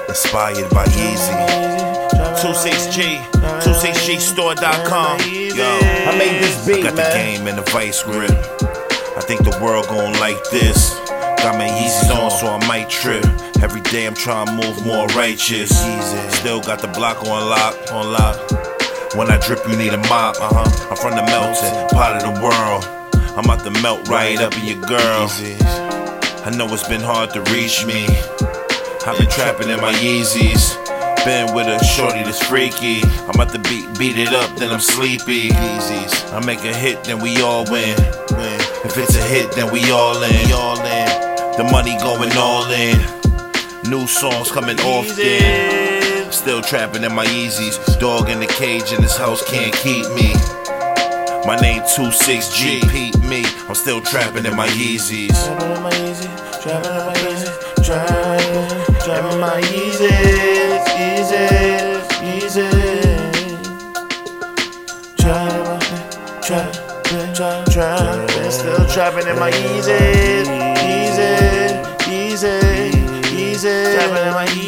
Inspired by Yeezy. 26G, 26gstore.com. Yo, I made this beat, I got the game in the vice grip. I think the world gon' like this. Got my Yeezys on, so I might trip. Every day I'm trying to move more righteous. Still got the block on lock. When I drip, you need a mop. I'm from the melting pot of the world. I'm about to melt right up in your girl. I know it's been hard to reach me. I've been trapping in my Yeezys. Been with a shorty that's freaky. I'm about to beat it up, then I'm sleepy. I make a hit, then we all win. If it's a hit, then we all in. The money going all in. New songs coming often. Still trapping in my Yeezys. Dog in the cage in this house can't keep me. My name 26G, Pete me. I'm still trapping in my Yeezys. Trapping in my Yeezys, trapping in my Yeezys, trapping in my Yeezys, trapping, still trapping in my Yeezys, trapping in my Yeezys.